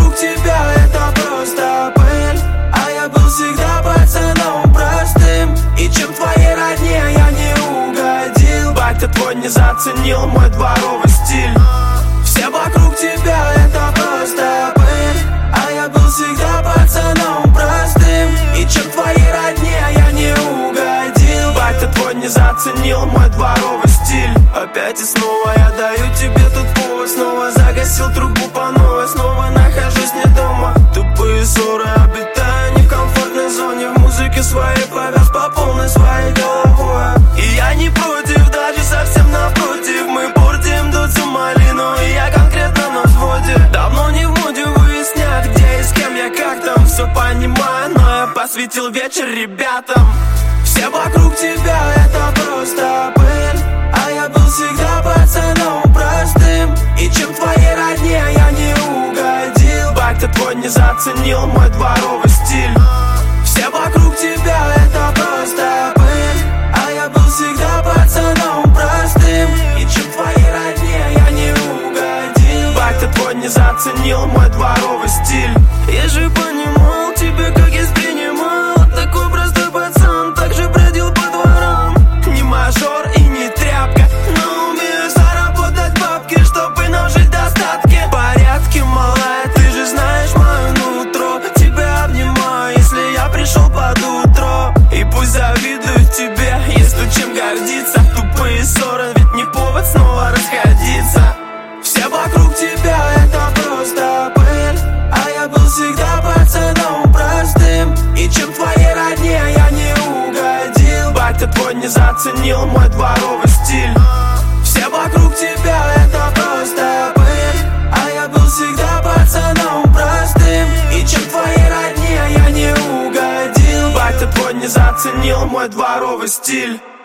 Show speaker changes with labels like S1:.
S1: вокруг тебя это просто пыль, а я был всегда пацаном простым. И чем твоей родне я не угодил, батя твой не заценил мой дворовый стиль. Все вокруг тебя это просто пыль, а я был всегда пацаном простым. И чем твоей родне я не угодил, батя твой не заценил мой дворовый стиль. Опять и снова я даю тебе тут повод, снова загасил трубу по новой, снова нахожусь не дома. Тупые ссоры, обитаю не в комфортной зоне, в музыке своей повяз по полной своей головой. И я не против, даже совсем напротив, мы портим дудзу малину, и я конкретно на взводе. Давно не в моде выяснять, где и с кем я, как там, все понимаю, но я посвятил вечер ребятам. Все вокруг тебя это просто пыль, а я был всегда пацаном простым. И чем твоей родне я не угодил, батя твой не заценил мой дворовый стиль. Все вокруг тебя это просто пыль, а я был всегда пацаном простым. И чем твоей родне я не угодил, батя твой не заценил мой дворовый стиль. Я же понимал тебя, как я принимал, такой простой пацан, так же бродил по дворам. Не мажор и не тряпка, но умею заработать бабки, чтобы нажить достатки. В порядке, малая, ты же знаешь мое нутро, тебя обнимаю, если я пришел под утро. И пусть завидуют тебе, есть тут чем гордиться. Тупые ссоры, ведь не повод снова расходиться. Все вокруг тебя это просто пыль, а я был всегда пацаном простым. И чем твоей родне я не угодил, батя твой не заценил мой дворовый стиль. Все вокруг тебя это просто пыль, а я был всегда пацаном простым. И чем твоей родне я не угодил, батя твой не заценил мой дворовый стиль.